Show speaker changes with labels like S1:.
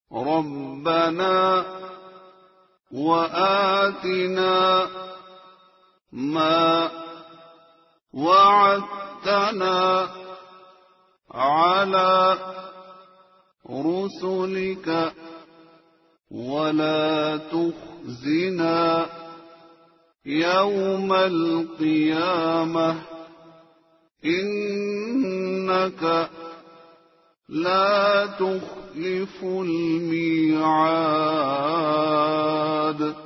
S1: رَبَّنَا وَآتِنَا مَا وَعَدتَّنَا عَلَى رُسُلِكَ وَلَا تُخْزِنَا يَوْمَ الْقِيَامَةِ إِنَّكَ لَا تُخْلِفُ الْمِيعَادَ